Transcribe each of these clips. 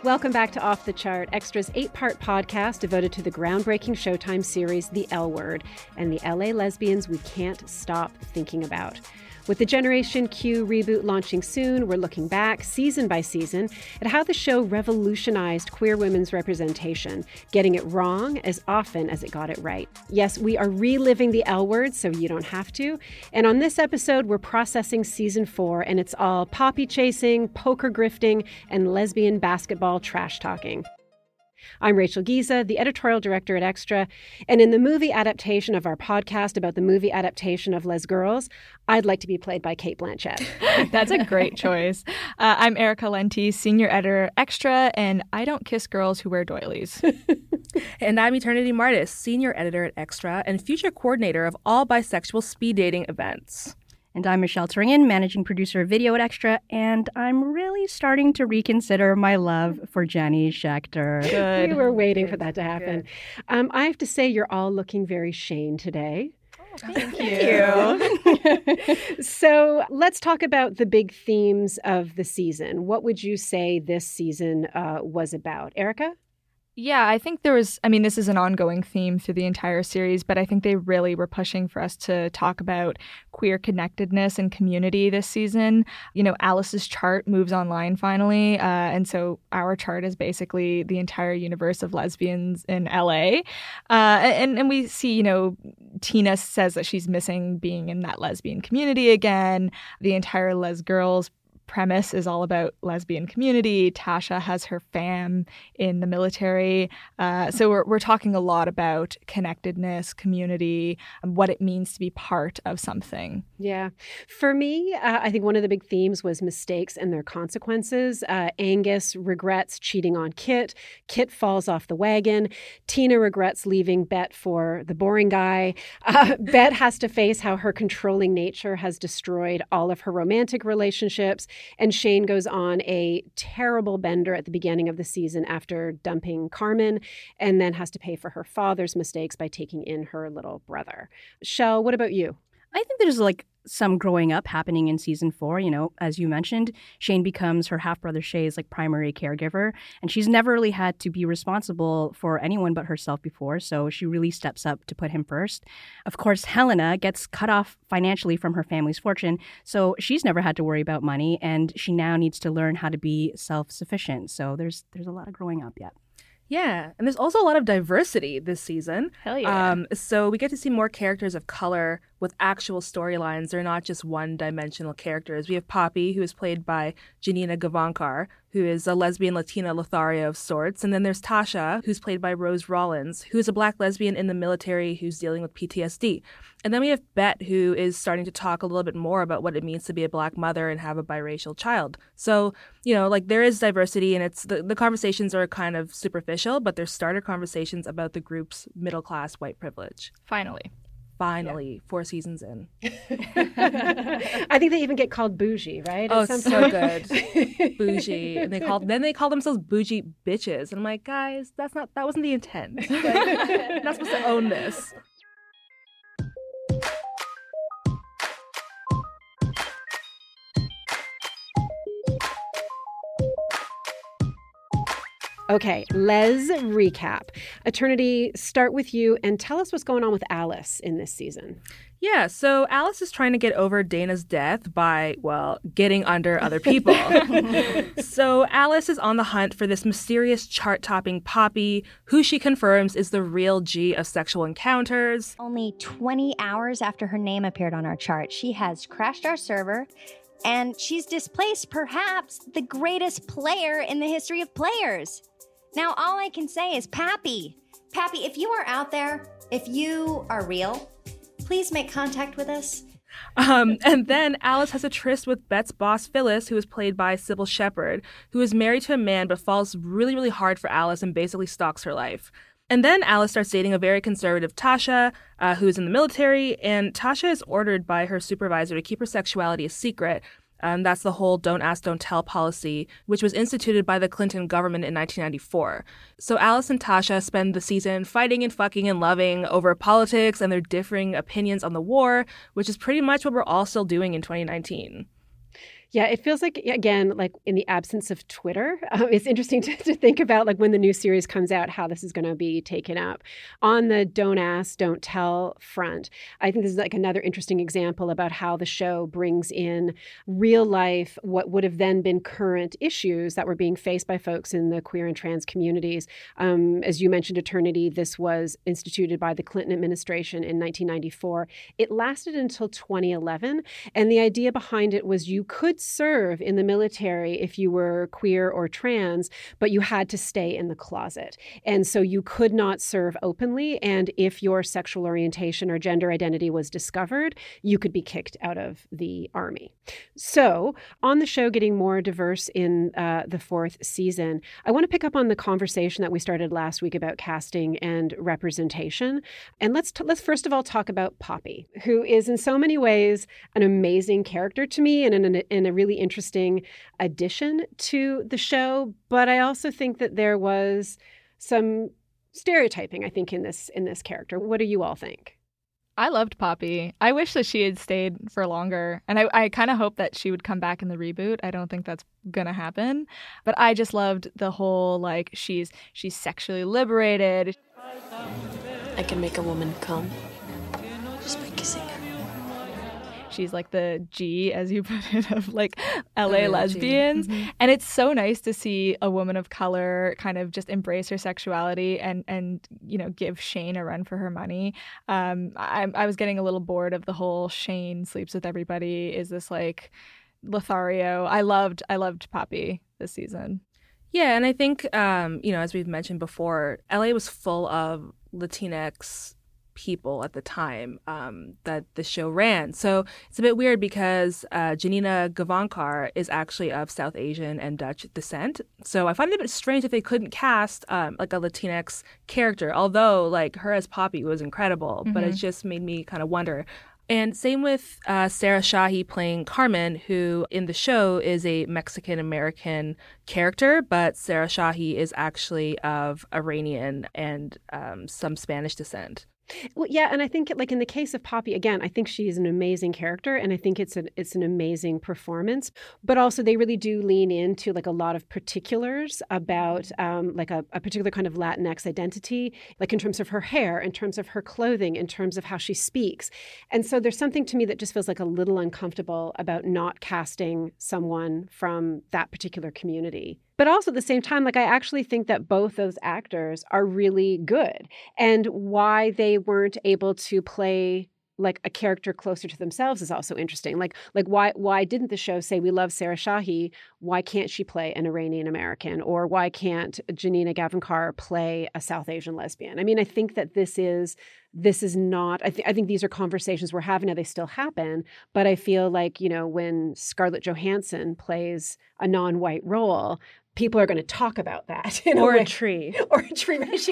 Welcome back to Off the Chart, Extra's 8-part podcast devoted to the groundbreaking Showtime series, The L Word, and the LA lesbians we can't stop thinking about. With the Generation Q reboot launching soon, we're looking back, season by season, at how the show revolutionized queer women's representation, getting it wrong as often as it got it right. Yes, we are reliving the L Word, so you don't have to. And on this episode, we're processing season 4, and it's all poppy chasing, poker grifting, and lesbian basketball trash talking. I'm Rachel Giza, the editorial director at Extra, and in the movie adaptation of our podcast about the movie adaptation of Les Girls, I'd like to be played by Cate Blanchett. That's a great choice. I'm Erica Lenti, senior editor Extra, and I don't kiss girls who wear doilies. And I'm Eternity Martis, senior editor at Extra and future coordinator of all bisexual speed dating events. And I'm Michelle Turingen, managing producer of video at Extra, and I'm really starting to reconsider my love for Jenny Schechter. Good. We were waiting for that to happen. I have to say, you're all looking very Shane today. Thank you. So let's talk about the big themes of the season. What would you say this season was about? Erica? Yeah, I think this is an ongoing theme through the entire series, but I think they really were pushing for us to talk about queer connectedness and community this season. You know, Alice's chart moves online finally, and so our chart is basically the entire universe of lesbians in LA. And we see, you know, Tina says that she's missing being in that lesbian community again. The entire Les Girls premise is all about lesbian community. Tasha has her fam in the military. So we're talking a lot about connectedness, community, what it means to be part of something. Yeah. For me, I think one of the big themes was mistakes and their consequences. Angus regrets cheating on Kit. Kit falls off the wagon. Tina regrets leaving Bet for the boring guy. Bet has to face how her controlling nature has destroyed all of her romantic relationships. And Shane goes on a terrible bender at the beginning of the season after dumping Carmen, and then has to pay for her father's mistakes by taking in her little brother. Shell, what about you? I think there's some growing up happening in season 4. You know, as you mentioned, Shane becomes her half-brother Shay's primary caregiver, and she's never really had to be responsible for anyone but herself before, so she really steps up to put him first. Of course, Helena gets cut off financially from her family's fortune, so she's never had to worry about money, and she now needs to learn how to be self-sufficient. So there's a lot of growing up yet. Yeah, and there's also a lot of diversity this season. Hell yeah. So we get to see more characters of color with actual storylines. They're not just one-dimensional characters. We have Poppy, who is played by Janina Gavankar, who is a lesbian Latina Lothario of sorts. And then there's Tasha, who's played by Rose Rollins, who is a Black lesbian in the military who's dealing with PTSD. And then we have Bet, who is starting to talk a little bit more about what it means to be a Black mother and have a biracial child. So, you know, there is diversity, and it's the conversations are kind of superficial, but they're starter conversations about the group's middle-class white privilege. Finally, 4 seasons in. I think they even get called bougie, right? Oh, so good. Bougie. And they call themselves bougie bitches. And I'm like, guys, that wasn't the intent. You're not supposed to own this. Okay, Les recap. Eternity, start with you and tell us what's going on with Alice in this season. Yeah, so Alice is trying to get over Dana's death by, getting under other people. So Alice is on the hunt for this mysterious chart-topping Poppy, who she confirms is the real G of sexual encounters. Only 20 hours after her name appeared on our chart, she has crashed our server, and she's displaced perhaps the greatest player in the history of players. Now, all I can say is, Pappy, if you are out there, if you are real, please make contact with us. And then Alice has a tryst with Bet's boss, Phyllis, who is played by Sybil Shepherd, who is married to a man but falls really, really hard for Alice and basically stalks her life. And then Alice starts dating a very conservative Tasha, who is in the military, and Tasha is ordered by her supervisor to keep her sexuality a secret. That's the whole don't ask, don't tell policy, which was instituted by the Clinton government in 1994. So Alice and Tasha spend the season fighting and fucking and loving over politics and their differing opinions on the war, which is pretty much what we're all still doing in 2019. Yeah, it feels like, again, like in the absence of Twitter, it's interesting to think about like when the new series comes out, how this is going to be taken up. On the don't ask, don't tell front, I think this is like another interesting example about how the show brings in real life, what would have then been current issues that were being faced by folks in the queer and trans communities. As you mentioned, Eternity, this was instituted by the Clinton administration in 1994. It lasted until 2011. And the idea behind it was you could serve in the military if you were queer or trans, but you had to stay in the closet. And so you could not serve openly. And if your sexual orientation or gender identity was discovered, you could be kicked out of the Army. So on the show getting more diverse in the fourth season, I want to pick up on the conversation that we started last week about casting and representation. And let's first of all talk about Poppy, who is in so many ways an amazing character to me and in a really interesting addition to the show. But I also think that there was some stereotyping, I think, in this character. What do you all think? I loved Poppy. I wish that she had stayed for longer. And I kind of hope that she would come back in the reboot. I don't think that's going to happen. But I just loved the whole, like, she's sexually liberated. I can make a woman come just by kissing her. She's like the G, as you put it, of like LA lesbians. Mm-hmm. And it's so nice to see a woman of color kind of just embrace her sexuality and you know, give Shane a run for her money. I was getting a little bored of the whole Shane sleeps with everybody. Is this like Lothario? I loved Poppy this season. Yeah, and I think, as we've mentioned before, LA was full of Latinx people at the time that the show ran. So it's a bit weird because Janina Gavankar is actually of South Asian and Dutch descent. So I find it a bit strange if they couldn't cast like a Latinx character, although like her as Poppy was incredible, but it just made me kind of wonder. And same with Sarah Shahi playing Carmen, who in the show is a Mexican-American character, but Sarah Shahi is actually of Iranian and some Spanish descent. Well, yeah, and I think like in the case of Poppy, again, I think she's an amazing character, and I think it's an amazing performance. But also, they really do lean into like a lot of particulars about like a particular kind of Latinx identity, like in terms of her hair, in terms of her clothing, in terms of how she speaks. And so there's something to me that just feels like a little uncomfortable about not casting someone from that particular community. But also at the same time, like I actually think that both those actors are really good. And why they weren't able to play like a character closer to themselves is also interesting. Like why didn't the show say we love Sarah Shahi? Why can't she play an Iranian American? Or why can't Janina Gavankar play a South Asian lesbian? I mean, I think that this is not, I think these are conversations we're having now. They still happen, but I feel like, you know, when Scarlett Johansson plays a non-white role, people are going to talk about that. Or a tree. Or a tree. She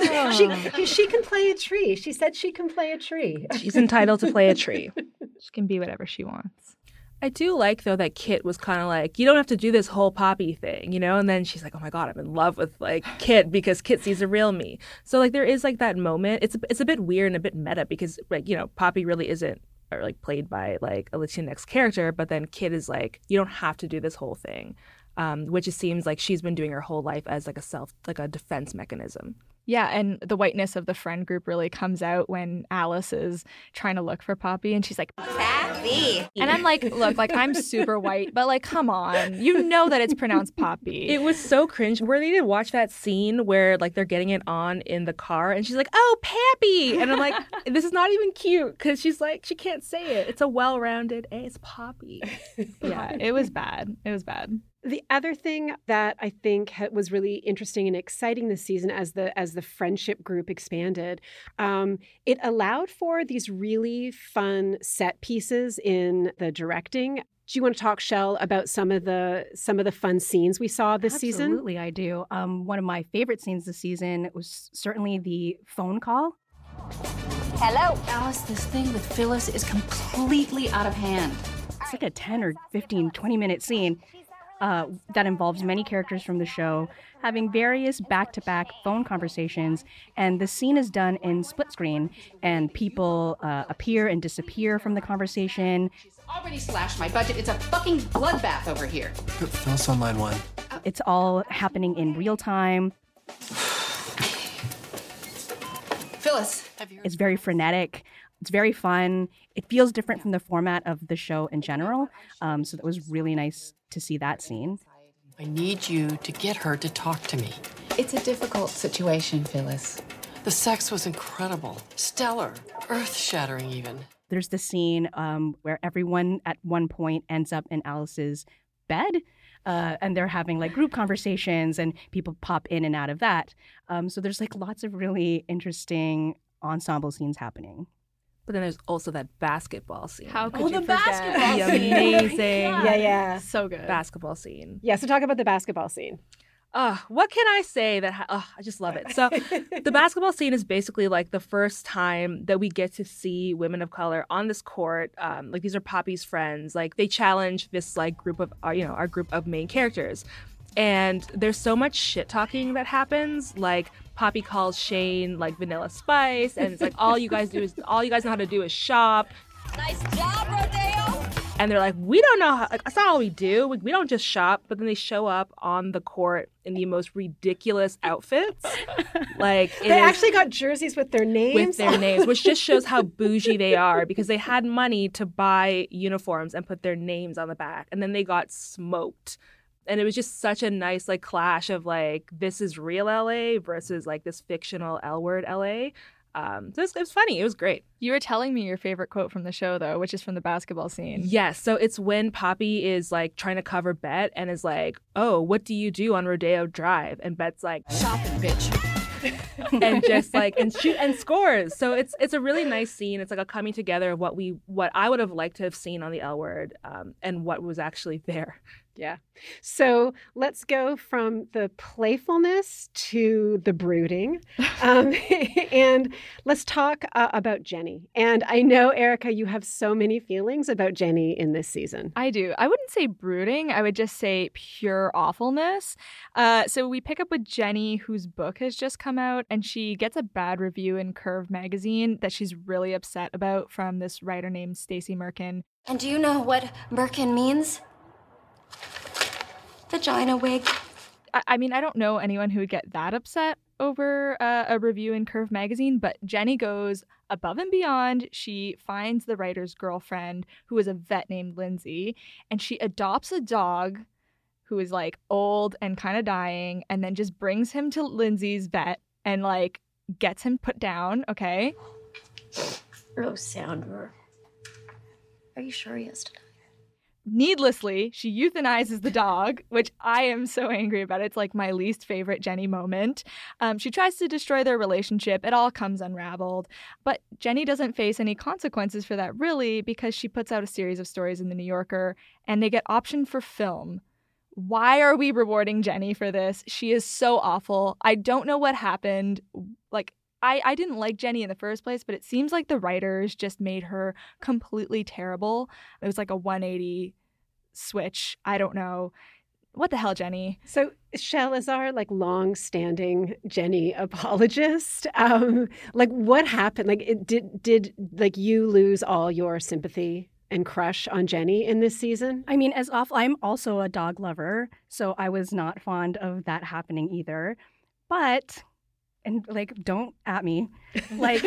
can play a tree. She said she can play a tree. She's entitled to play a tree. She can be whatever she wants. I do like, though, that Kit was kind of like, you don't have to do this whole Poppy thing, you know? And then she's like, oh, my God, I'm in love with, like, Kit because Kit sees a real me. So, like, there is, like, that moment. It's a bit weird and a bit meta because, like, you know, Poppy really isn't, or, like, played by, like, a Latinx character. But then Kit is like, you don't have to do this whole thing. Which it seems like she's been doing her whole life as like a defense mechanism. Yeah, and the whiteness of the friend group really comes out when Alice is trying to look for Poppy, and she's like, Poppy. And I'm like, look, like I'm super white, but like, come on, you know that it's pronounced Poppy. It was so cringe. Were they to watch that scene where like they're getting it on in the car, and she's like, oh, Pappy, and I'm like, this is not even cute because she's like, she can't say it. It's a well-rounded, it's Poppy. Yeah, it was bad. It was bad. The other thing that I think was really interesting and exciting this season as the friendship group expanded, it allowed for these really fun set pieces in the directing. Do you want to talk, Shell, about some of the fun scenes we saw this season? Absolutely, I do. One of my favorite scenes this season was certainly the phone call. Hello. Alice, this thing with Phyllis is completely out of hand. It's like a 10 or 15, 20-minute scene. that involves many characters from the show having various back-to-back phone conversations, and the scene is done in split screen, and people appear and disappear from the conversation. She's already slashed my budget. It's a fucking bloodbath over here. Put Phyllis on line 1. It's all happening in real time. Phyllis, it's very frenetic. It's very fun. It feels different from the format of the show in general. So that was really nice to see that scene. I need you to get her to talk to me. it's a difficult situation, Phyllis. The sex was incredible, stellar, earth-shattering even. There's the scene where everyone at one point ends up in Alice's bed. And they're having like group conversations and people pop in and out of that. So there's like lots of really interesting ensemble scenes happening. But then there's also that basketball scene. How could you the forget? basketball The scene. amazing Yeah. So good. basketball scene. Yeah, so talk about the basketball scene. What can I say that I just love it. So the basketball scene is basically like the first time that we get to see women of color on this court. Like these are Poppy's friends. Like they challenge this like group of our group of main characters. And there's so much shit talking that happens. Like Poppy calls Shane like Vanilla Spice, and it's like all you guys know how to do is shop. Nice job, Rodeo! And they're like, we don't know how, like, that's not all we do. We don't just shop. But then they show up on the court in the most ridiculous outfits. Like They actually got jerseys with their names. which just shows how bougie they are because they had money to buy uniforms and put their names on the back. And then they got smoked. And it was just such a nice like clash of like, this is real LA versus like this fictional L Word LA. So it was funny. It was great. You were telling me your favorite quote from the show, though, which is from the basketball scene. Yes. So it's when Poppy is like trying to cover Bet and is like, oh, what do you do on Rodeo Drive? And Bet's like, Shopping, bitch. and just like and shoot and scores. So it's a really nice scene. It's like a coming together of what I would have liked to have seen on the L Word, and what was actually there. Yeah. So let's go from the playfulness to the brooding. And let's talk about Jenny. And I know, Erica, you have so many feelings about Jenny in this season. I do. I wouldn't say brooding. I would just say pure awfulness. So we pick up with Jenny, whose book has just come out, and she gets a bad review in Curve magazine that she's really upset about from this writer named Stacey Merkin. And do you know what Birkin means? Vagina wig. I mean, I don't know anyone who would get that upset over a review in Curve magazine, but Jenny goes above and beyond. She finds the writer's girlfriend, who is a vet named Lindsay, and she adopts a dog who is like old and kind of dying, and then just brings him to Lindsay's vet and like gets him put down, okay? Rosandra. Are you sure he has to die? Needlessly, she euthanizes the dog, which I am so angry about. It's like my least favorite Jenny moment. She tries to destroy their relationship. It all comes unraveled. But Jenny doesn't face any consequences for that, really, because she puts out a series of stories in The New Yorker, and they get optioned for film. Why are we rewarding Jenny for this? She is so awful. I don't know what happened. Like, I didn't like Jenny in the first place, but it seems like the writers just made her completely terrible. It was like a 180 switch. I don't know. What the hell, Jenny? So Shell is our like long-standing Jenny apologist. Like what happened? Like did like you lose all your sympathy and crush on Jenny in this season? I mean, as awful, I'm also a dog lover, so I was not fond of that happening either. But, and like, don't at me, like,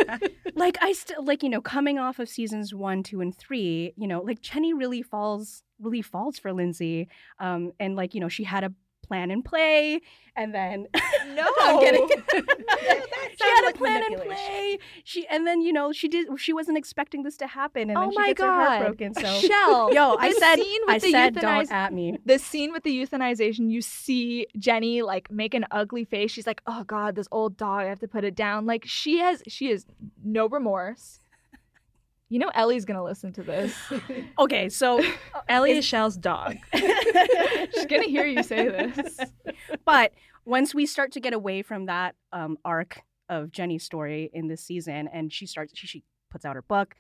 I still like, coming off of seasons 1, 2, and 3, like Jenny really falls for Lindsay, and like, she had a plan and play, and then No, I'm kidding. She had a plan and play. She wasn't expecting this to happen, and then she gets her heart broken. So Shell. I said don't at me. The scene with the euthanization, you see Jenny like make an ugly face. She's like, oh God, this old dog, I have to put it down. Like she has no remorse. Ellie's gonna listen to this. Okay, so Ellie is Shell's dog. She's gonna hear you say this. But once we start to get away from that arc of Jenny's story in this season, and she puts out her book,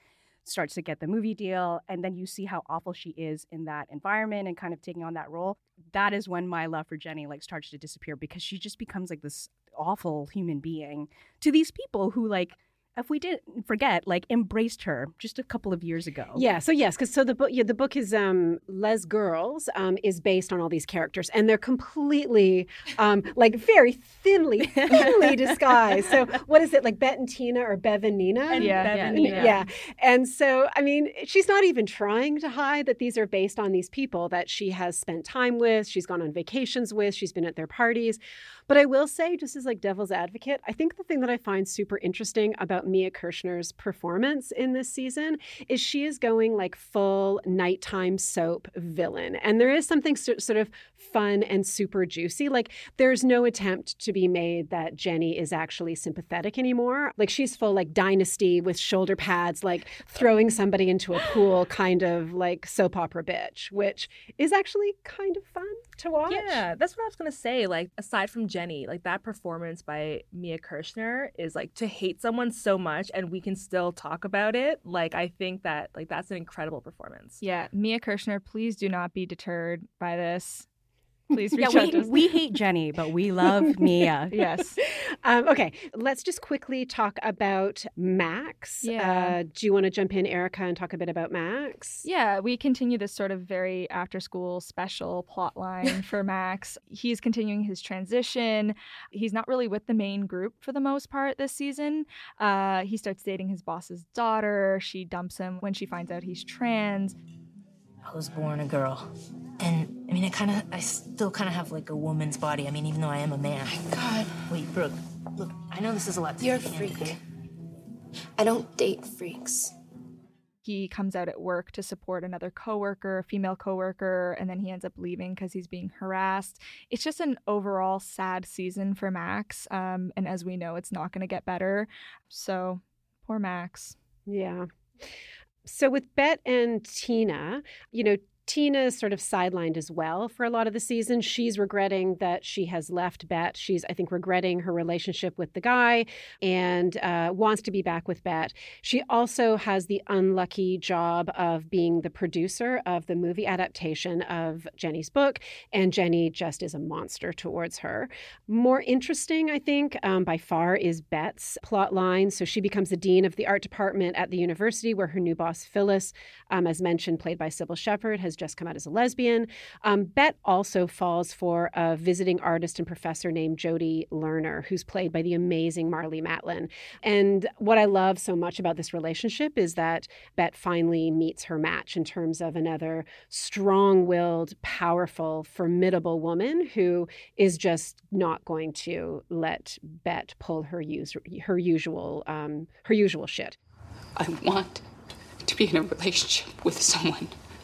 starts to get the movie deal, and then you see how awful she is in that environment and kind of taking on that role. That is when my love for Jenny like starts to disappear, because she just becomes like this awful human being to these people who, like, if we didn't forget, like, embraced her just a couple of years ago. Yeah. So yes, because the book is Les Girls is based on all these characters, and they're completely like very thinly disguised. So what is it, like Bet and Tina or Bev and Nina? Yeah. And so I mean, she's not even trying to hide that these are based on these people that she has spent time with, she's gone on vacations with, she's been at their parties. But I will say, just as like devil's advocate, I think the thing that I find super interesting about Mia Kirshner's performance in this season is she is going like full nighttime soap villain. And there is something sort of fun and super juicy. Like, there's no attempt to be made that Jenny is actually sympathetic anymore. Like, she's full like Dynasty with shoulder pads, like throwing somebody into a pool kind of like soap opera bitch, which is actually kind of fun to watch. Yeah, that's what I was going to say. Like, aside from Jenny, like that performance by Mia Kirshner is like to hate someone so much and we can still talk about it. Like, I think that like that's an incredible performance. Yeah, Mia Kirshner, please do not be deterred by this. Please reach Yeah, out to us. we hate Jenny, but we love Mia. Yes. Okay, let's just quickly talk about Max. Yeah. Do you want to jump in, Erica, and talk a bit about Max? Yeah, we continue this sort of very after-school special plot line for Max. He's continuing his transition. He's not really with the main group for the most part this season. He starts dating his boss's daughter. She dumps him when she finds out he's trans. I was born a girl. And, I mean, I still kind of have, like, a woman's body. I mean, even though I am a man. My God. Wait, Brooke, look, I know this is a lot to You're a take in, freak. okay? I don't date freaks. He comes out at work to support another coworker, a female coworker, and then he ends up leaving because he's being harassed. It's just an overall sad season for Max. And as we know, it's not going to get better. So, poor Max. Yeah. So with Bet and Tina, you know, Tina is sort of sidelined as well for a lot of the season. She's regretting that she has left Bet. She's, I think, regretting her relationship with the guy and wants to be back with Bet. She also has the unlucky job of being the producer of the movie adaptation of Jenny's book, and Jenny just is a monster towards her. More interesting, I think, by far is Bet's plot line. So she becomes the dean of the art department at the university, where her new boss, Phyllis, as mentioned, played by Sybil Shepherd, has just come out as a lesbian. Bet also falls for a visiting artist and professor named Jody Lerner, who's played by the amazing Marlee Matlin. And what I love so much about this relationship is that Bet finally meets her match in terms of another strong-willed, powerful, formidable woman who is just not going to let Bet pull her usual shit. I want to be in a relationship with someone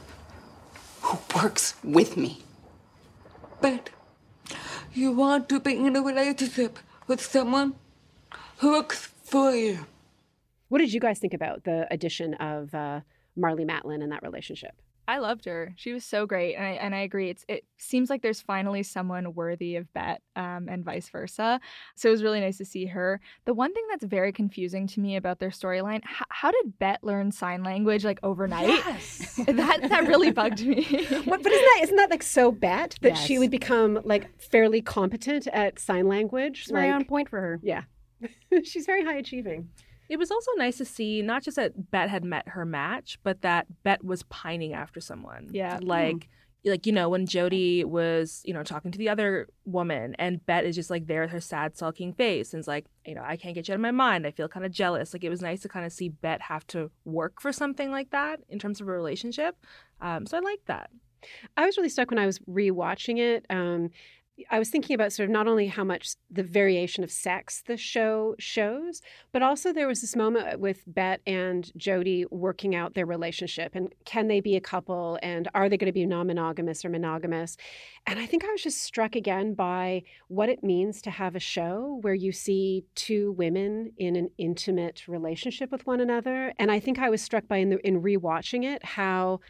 who works with me. But you want to be in a relationship with someone who works for you. What did you guys think about the addition of Marlee Matlin in that relationship? I loved her. She was so great. And I agree. It seems like there's finally someone worthy of Bet and vice versa. So it was really nice to see her. The one thing that's very confusing to me about their storyline, how did Bet learn sign language like overnight? Yes. That really bugged me. But isn't that like so Bet that she would become like fairly competent at sign language? It's very on point for her. Yeah. She's very high achieving. It was also nice to see not just that Bet had met her match, but that Bet was pining after someone. Yeah. Like, you know, when Jody was, you know, talking to the other woman and Bet is just like there with her sad, sulking face and is like, you know, I can't get you out of my mind. I feel kind of jealous. Like, it was nice to kind of see Bet have to work for something like that in terms of a relationship. So I liked that. I was really stuck when I was rewatching it. I was thinking about sort of not only how much the variation of sex the show shows, but also there was this moment with Bet and Jody working out their relationship and can they be a couple and are they going to be non-monogamous or monogamous? And I think I was just struck again by what it means to have a show where you see two women in an intimate relationship with one another. And I think I was struck by in rewatching it how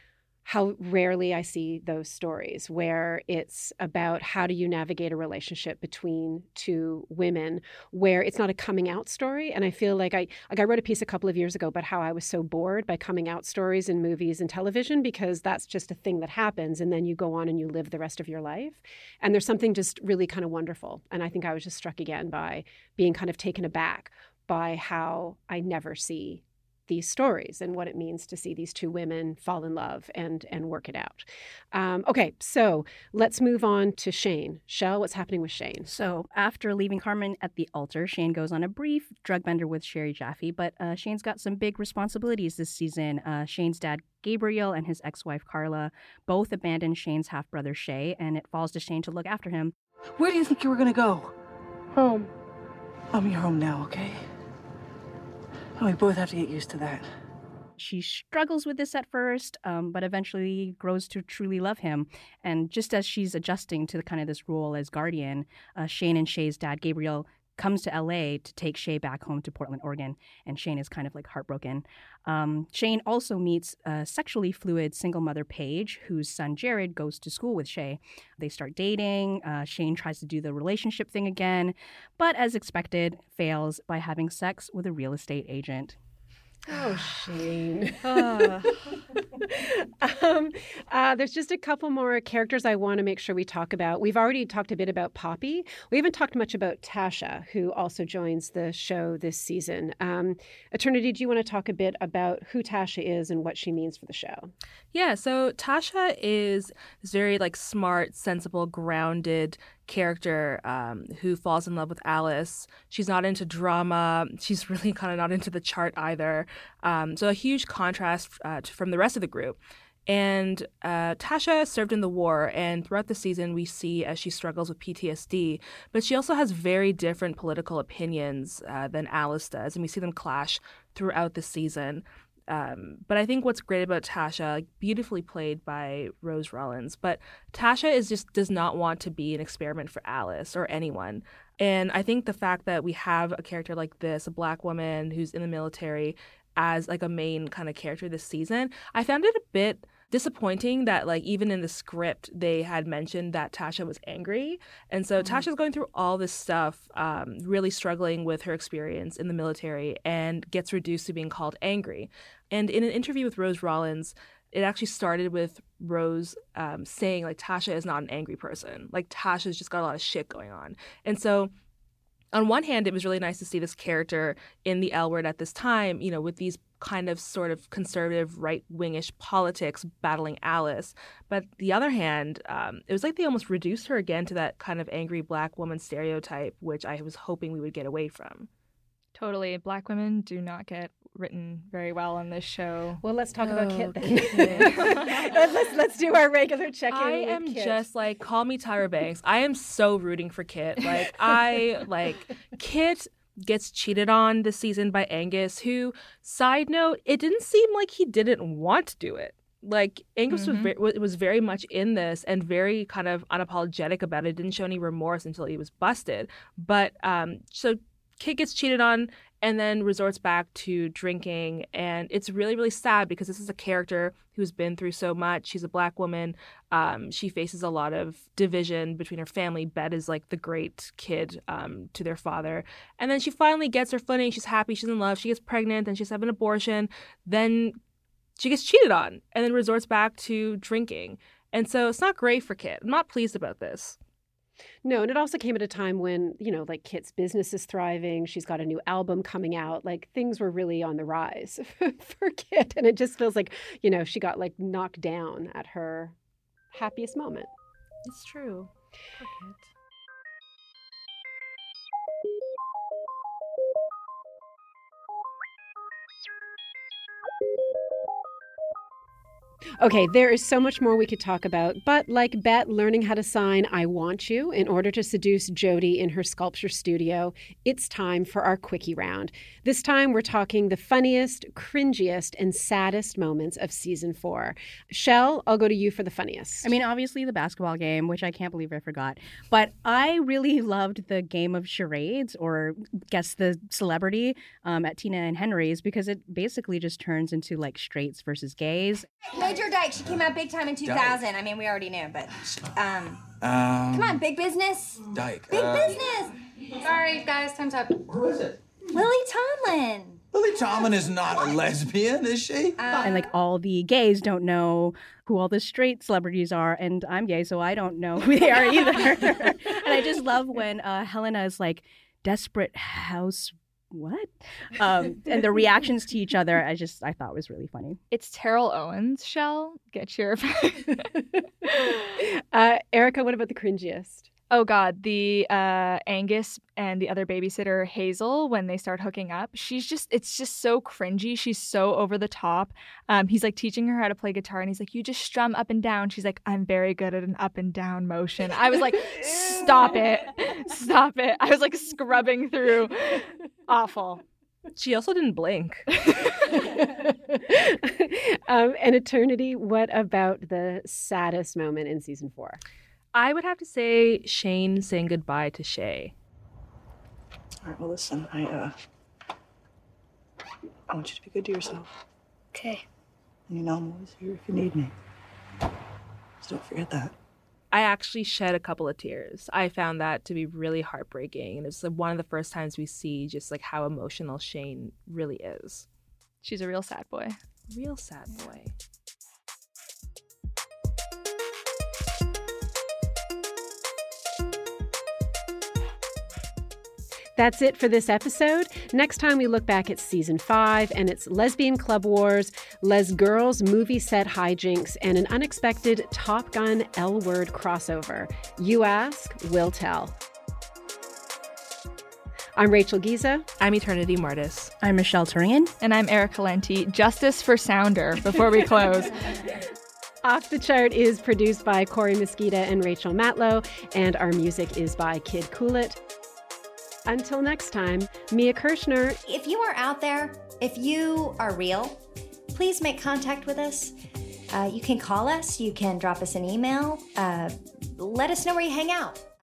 how rarely I see those stories where it's about how do you navigate a relationship between two women, where it's not a coming out story. And I feel like I wrote a piece a couple of years ago about how I was so bored by coming out stories in movies and television, because that's just a thing that happens and then you go on and you live the rest of your life. And there's something just really kind of wonderful. And I think I was just struck again by being kind of taken aback by how I never see these stories and what it means to see these two women fall in love and work it out. Okay, so let's move on to Shane. Shell, what's happening with Shane? So after leaving Carmen at the altar, Shane goes on a brief drug bender with Sherry Jaffe, but Shane's got some big responsibilities this season. Shane's dad, Gabriel, and his ex-wife, Carla, both abandon Shane's half-brother, Shay, and it falls to Shane to look after him. Where do you think you were going to go? Home. I'm your home now, okay? And we both have to get used to that. She struggles with this at first, but eventually grows to truly love him. And just as she's adjusting to kind of this role as guardian, Shane and Shay's dad, Gabriel, comes to LA to take Shay back home to Portland, Oregon. And Shane is kind of like heartbroken. Shane also meets a sexually fluid single mother, Paige, whose son Jared goes to school with Shay. They start dating. Shane tries to do the relationship thing again, but as expected, fails by having sex with a real estate agent. Oh, Shane. There's just a couple more characters I want to make sure we talk about. We've already talked a bit about Poppy. We haven't talked much about Tasha, who also joins the show this season. Eternity, do you want to talk a bit about who Tasha is and what she means for the show? Yeah, so Tasha is this very smart, sensible, grounded character who falls in love with Alice. She's not into drama. She's really kind of not into the chart either. So a huge contrast from the rest of the group. And Tasha served in the war, and throughout the season we see as she struggles with PTSD, but she also has very different political opinions than Alice does, and we see them clash throughout the season. But I think what's great about Tasha, beautifully played by Rose Rollins, but Tasha does not want to be an experiment for Alice or anyone. And I think the fact that we have a character like this, a Black woman who's in the military, as a main kind of character this season, I found it a bit disappointing that even in the script they had mentioned that Tasha was angry. And so Tasha's going through all this stuff, really struggling with her experience in the military, and gets reduced to being called angry. And in an interview with Rose Rollins, it actually started with Rose saying Tasha is not an angry person. Tasha's just got a lot of shit going on. And so on one hand, it was really nice to see this character in the L Word at this time, with these kind of sort of conservative right-wingish politics battling Alice. But the other hand, it was like they almost reduced her again to that kind of angry Black woman stereotype, which I was hoping we would get away from. Totally. Black women do not get written very well on this show. Well, let's talk about Kit then. let's do our regular check-in. I am Kit. just call me Tyra Banks. I am so rooting for Kit. Kit gets cheated on this season by Angus, who, side note, it didn't seem like he didn't want to do it. Angus was very much in this and very kind of unapologetic about it. Didn't show any remorse until he was busted. But so Kit gets cheated on and then resorts back to drinking. And it's really, really sad because this is a character who's been through so much. She's a Black woman. She faces a lot of division between her family. Bet is the great kid to their father. And then she finally gets her footing. She's happy. She's in love. She gets pregnant. Then she's having an abortion. Then she gets cheated on and then resorts back to drinking. And so it's not great for Kit. I'm not pleased about this. No, and it also came at a time when, Kit's business is thriving. She's got a new album coming out. Things were really on the rise for Kit. And it just feels like, she got knocked down at her happiest moment. It's true. Poor Kit. Okay, there is so much more we could talk about, but like Bet learning how to sign I want you in order to seduce Jody in her sculpture studio, it's time for our quickie round. This time we're talking the funniest, cringiest, and saddest moments of season 4. Shell, I'll go to you for the funniest. I mean, obviously the basketball game, which I can't believe I forgot, but I really loved the game of charades, or guess the celebrity, at Tina and Henry's, because it basically just turns into straights versus gays. Major Dyke. She came out big time in 2000. Dyke. I mean, we already knew, but come on, big business. Dyke. Big business. Sorry, guys, time's up. Who is it? Lily Tomlin. Lily Tomlin is not a lesbian, is she? And like all the gays don't know who all the straight celebrities are, and I'm gay, so I don't know who they are either. And I just love when Helena is like, desperate house, what? And the reactions to each other, I thought was really funny. It's Terrell Owens, Shell. Get your... Erica, what about the cringiest? Oh, God. The Angus and the other babysitter, Hazel, when they start hooking up, it's just so cringy. She's so over the top. He's like teaching her how to play guitar and he's like, you just strum up and down. She's like, I'm very good at an up and down motion. I was like, stop it. Stop it. I was like scrubbing through. Awful. She also didn't blink. And Eternity, what about the saddest moment in season 4? I would have to say Shane saying goodbye to Shay. All right, well, listen, I want you to be good to yourself. Okay. And you know I'm always here if you need me. So don't forget that. I actually shed a couple of tears. I found that to be really heartbreaking. And it's one of the first times we see just like how emotional Shane really is. She's a real sad boy. Real sad boy. That's it for this episode. Next time we look back at season 5 and its lesbian club wars, Les Girls movie set hijinks, and an unexpected Top Gun L-word crossover. You ask, we'll tell. I'm Rachel Giza. I'm Eternity Martis. I'm Michelle Turingen. And I'm Erica Lenti. Justice for Sounder before we close. Off the Chart is produced by Corey Mesquita and Rachel Matlow, and our music is by Kid Coolit. Until next time, Mia Kirshner. If you are out there, if you are real, please make contact with us. You can call us. You can drop us an email. Let us know where you hang out.